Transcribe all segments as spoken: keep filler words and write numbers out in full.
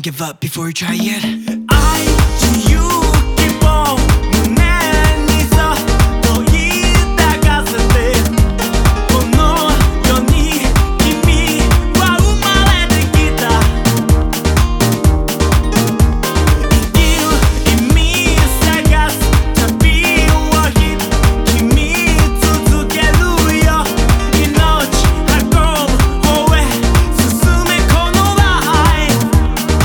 give up before you try it. I to you希望胸にさと言いたがせてこの世に君は生まれてきた生きる意味探す旅を君続けるよ命運ぶ方へ進めこのライフ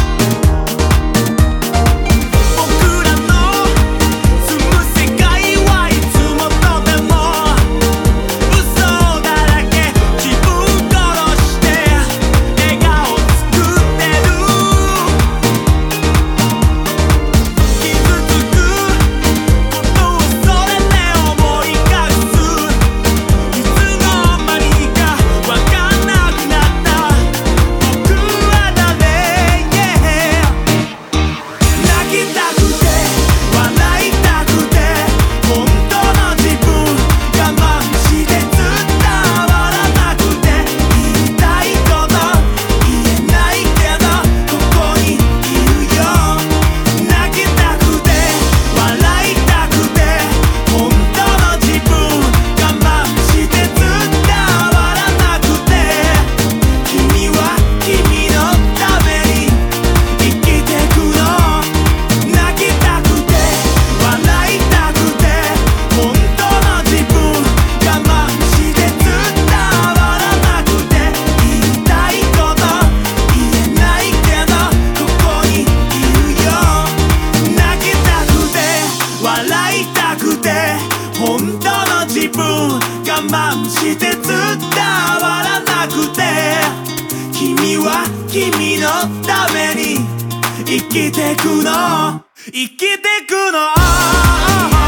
僕らの住む世界はいつもとても嘘だらけ自分殺して笑顔作ってる傷つくことをそれで思い返すいつの間にかわかんなくなった僕は誰 Yeah 泣きたくて笑いたくて本当の自分我慢して伝わらなくて言いたいこと言えないけどここにいるよ泣きたくて笑いたくて本当の自分我慢して伝わらなくて君は君のために生きてくの泣きたくて笑いたくて本当の自分我慢して伝わらなくて言いたいこと言えないけどここにいるよ泣きたくて笑いたくて本当の自分我慢して伝わらなくて君は君のために生きてくの生きてくの